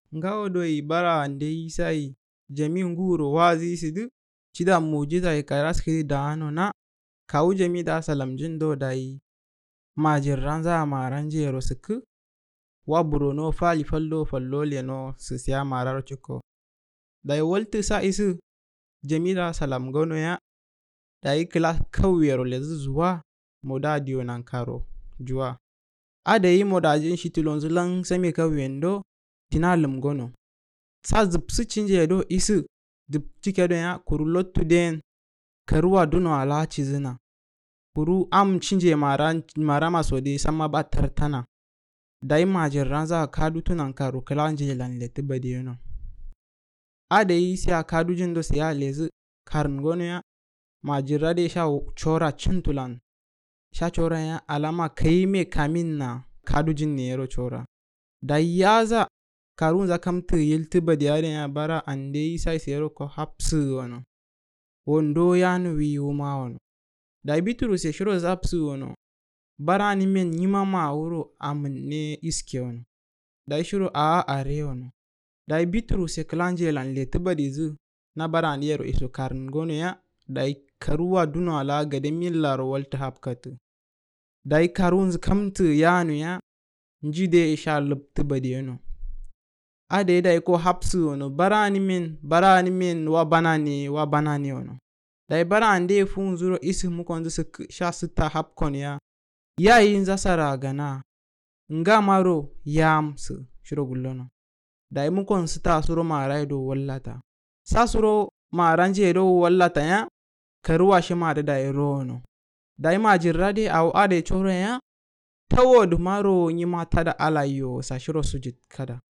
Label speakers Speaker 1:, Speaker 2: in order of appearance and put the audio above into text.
Speaker 1: Ngawo doi bara ande isai jami nguro wazi sidu chida mujiza karaskidi dano na kawu jami da salam jindo dai majirranza maranjero siku waburo fali fallo fallole no sisiya mararo chiko dai woltu sa isu jami da salam gono ya dai kila kawiyero lezu zuwa moda diyo nankaro juwa adai moda jin shitulonzu lang semi kawiyendo tinalum gono sa zipsu chinjedo isu dip chikedo ya kuru lottu den karuwa duno ala chizina kuru am chinje mara masodi sama batartana dai majirranza kadu tunankaro kila njelan letu badiyeno adai siya kadu jindo siya lezi karn gono ya majirrade sha chora chintulan sha chora ya alama kaime kaminna kadu jinnero chora dai yaza karunza kamtu yiltu badiyare ya bara ande isai sero ko hapsu wono wondo yanu wiyuma wono dai bituru se shiro zapsu wono bara ni men nyima ma wuro amne iske wono dai shiro are wono dai bituru se klanje lan letu badizu na bara andiyero iso karn gono ya dai karuwa duno ala gade millaro walta hapkatu dai karunz kamtu yanu ya njide isha luptu badiyeno ade dai ko hapsu wono barani min wa banani wono dai bara ande funzuro isu mukonzu sha sita hapkon ya inza sara gana nga maro yamsu shiro gullono dai mukon sita suro maraido wallata sa suro maranje do wallata ya karuwa shima da dai rono dai majirrade aw ade choro ya tawodu maro nyima tada alayo sa shiro sujit kada